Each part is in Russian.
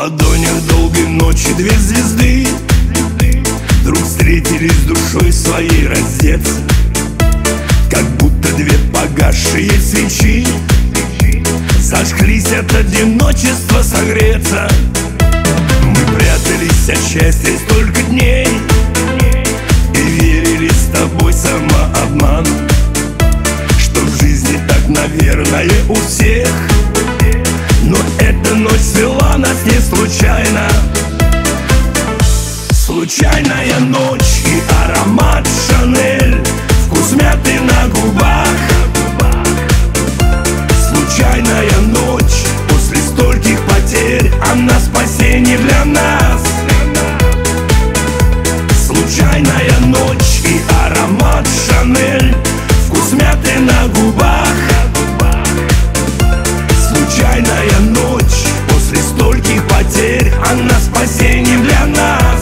ладонях долгой ночи две звезды вдруг встретились душой своей раздеться, как будто две погасшие свечи зажглись от одиночества согреться. Мы прятались от счастья столько дней и верили с тобой самообман, что в жизни так, наверное, у всех. Но эта ночь свела нас не случайно. Случайная ночь и аромат Шанель, вкус мяты на губах. Случайная ночь после стольких потерь, она спасение для нас. Случайная ночь и аромат Шанель, вкус мяты на губах. Случайная ночь после стольких потерь, она спасение для нас.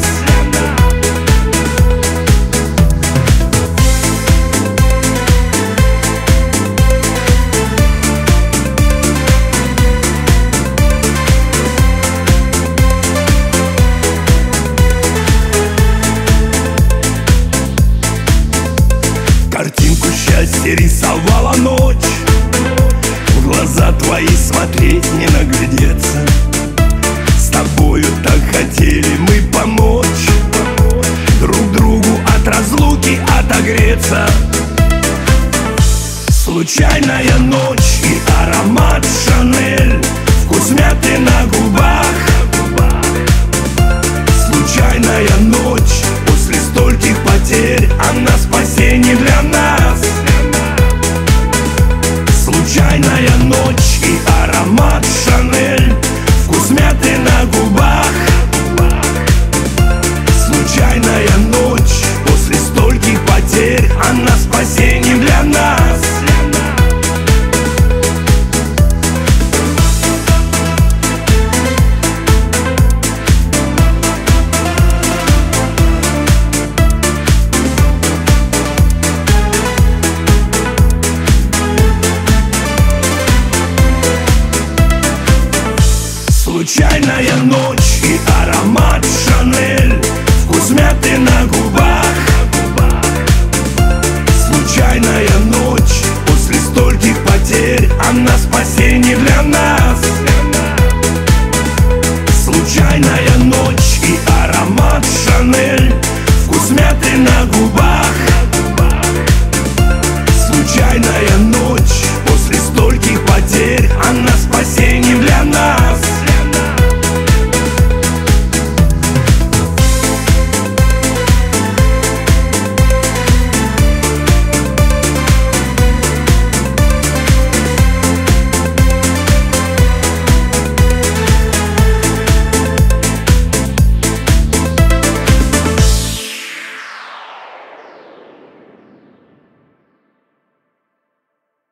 Картинку счастья рисовала ночь, в глаза твои смотреть не наглядеться. С тобою так хотели мы помочь друг другу от разлуки отогреться. Случайная ночь и аромат Шанель, вкус мяты на губах. Случайная ночь после стольких потерь, она спасение для нас. Случайная ночь и аромат Шанель, вкус мяты на губах. Случайная ночь после стольких потерь, она спасение для нас. Случайная ночь и аромат Шанель, вкус мяты на губах. Случайная ночь после стольких потерь, она спасение для нас. Случайная ночь и аромат Шанель, вкус мяты на губах. Случайная